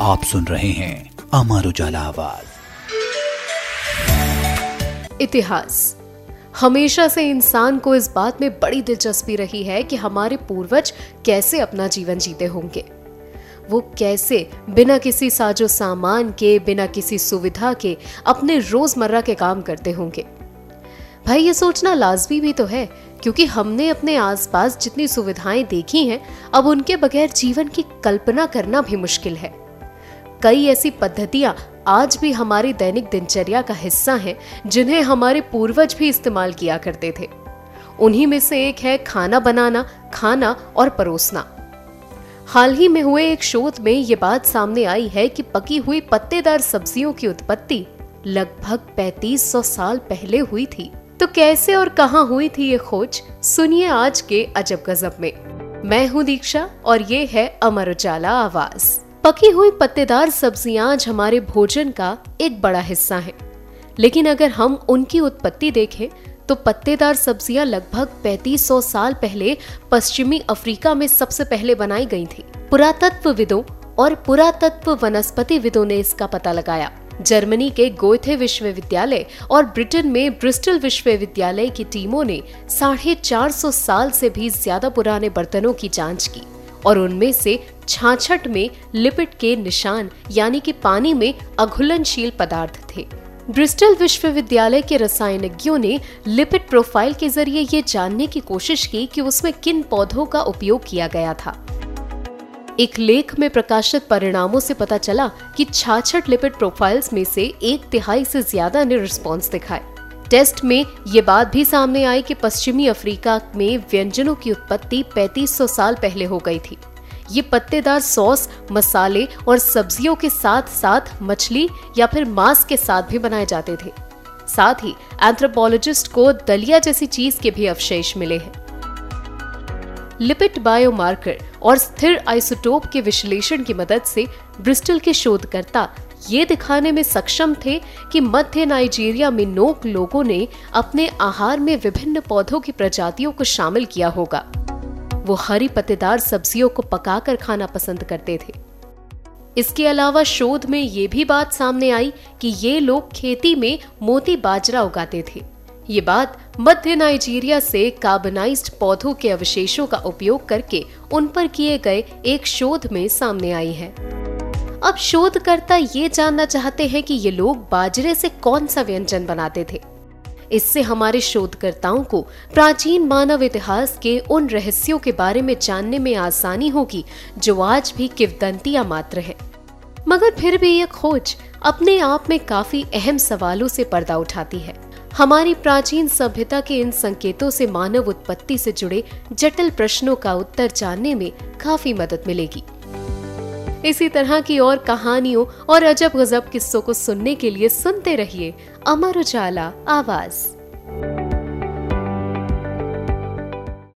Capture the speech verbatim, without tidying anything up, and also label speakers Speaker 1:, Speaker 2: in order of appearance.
Speaker 1: आप सुन रहे हैं अमर उजाला आवाज।
Speaker 2: इतिहास। हमेशा से इंसान को इस बात में बड़ी दिलचस्पी रही है कि हमारे पूर्वज कैसे अपना जीवन जीते होंगे। वो कैसे बिना किसी साजो सामान के, बिना किसी सुविधा के अपने रोजमर्रा के काम करते होंगे। भाई ये सोचना लाजमी भी तो है, क्योंकि हमने अपने आसपास जितनी सुविधाएं देखी हैं, अब उनके बगैर जीवन की कल्पना करना भी मुश्किल है। कई ऐसी पद्धतियां आज भी हमारी दैनिक दिनचर्या का हिस्सा हैं, जिन्हें हमारे पूर्वज भी इस्तेमाल किया करते थे। उन्हीं में से एक है खाना बनाना, खाना और परोसना। हाल ही में हुए एक शोध में ये बात सामने आई है कि पकी हुई पत्तेदार सब्जियों की उत्पत्ति लगभग पैंतीस सौ साल पहले हुई थी। तो कैसे और कहां हुई थी ये खोज, सुनिए आज के अजब गजब में। मैं हूं दीक्षा और ये है अमर उजाला आवाज। पकी हुई पत्तेदार सब्जियां आज हमारे भोजन का एक बड़ा हिस्सा हैं। लेकिन अगर हम उनकी उत्पत्ति देखें तो पत्तेदार सब्जियां लगभग पैंतीस सौ साल पहले पश्चिमी अफ्रीका में सबसे पहले बनाई गई थी। पुरातत्वविदों और पुरातत्व वनस्पतिविदों ने इसका पता लगाया। जर्मनी के गोएथे विश्वविद्यालय और ब्रिटेन में ब्रिस्टल विश्वविद्यालय की टीमों ने साढ़े चार सौ साल से भी ज्यादा पुराने बर्तनों की जांच की और उनमें से छाछठ में लिपिड के निशान यानी कि पानी में अघुलनशील पदार्थ थे। ब्रिस्टल विश्वविद्यालय के रसायनज्ञों ने लिपिड प्रोफाइल के जरिए ये जानने की कोशिश की कि उसमें किन पौधों का उपयोग किया गया था। एक लेख में प्रकाशित परिणामों से पता चला कि छाछठ लिपिड प्रोफाइल्स में से एक तिहाई से ज्यादा ने रिस्पॉन्स दिखाए। टेस्ट में ये बात भी सामने आई कि पश्चिमी अफ्रीका में व्यंजनों की उत्पत्ति पैंतीस सौ साल पहले हो गई थी। ये पत्तेदार सॉस, मसाले और सब्जियों के साथ साथ मछली या फिर मांस के साथ भी बनाए जाते थे। साथ ही एंथ्रोपोलॉजिस्ट को दलिया जैसी चीज के भी अवशेष मिले हैं। लिपिड बायोमार्कर और स्थिर आइसोटोप के विश्लेषण की मदद से ब्रिस्टल के शोधकर्ता ये दिखाने में सक्षम थे कि मध्य नाइजीरिया में नोक लोगों ने अपने आहार में विभिन्न पौधों की प्रजातियों को शामिल किया होगा। वो हरी पत्तेदार सब्जियों को पकाकर खाना पसंद करते थे। इसके अलावा शोध में ये भी बात सामने आई कि ये लोग खेती में मोती बाजरा उगाते थे। ये बात मध्य नाइजीरिया से कार्बनाइज्ड पौधों के अवशेषों का उपयोग करके उन पर किए गए एक शोध में सामने आई है। अब शोधकर्ता ये जानना चाहते हैं कि ये लोग बाजरे से कौन सा व्यंजन बनाते थे। इससे हमारे शोधकर्ताओं को प्राचीन मानव इतिहास के उन रहस्यों के बारे में जानने में आसानी होगी जो आज भी किंवदंतियां मात्र हैं। मगर फिर भी ये खोज अपने आप में काफी अहम सवालों से पर्दा उठाती है। हमारी प्राचीन सभ्यता के इन संकेतों से मानव उत्पत्ति से जुड़े जटिल प्रश्नों का उत्तर जानने में काफी मदद मिलेगी। इसी तरह की और कहानियों और अजब गजब किस्सों को सुनने के लिए सुनते रहिए अमर उजाला आवाज।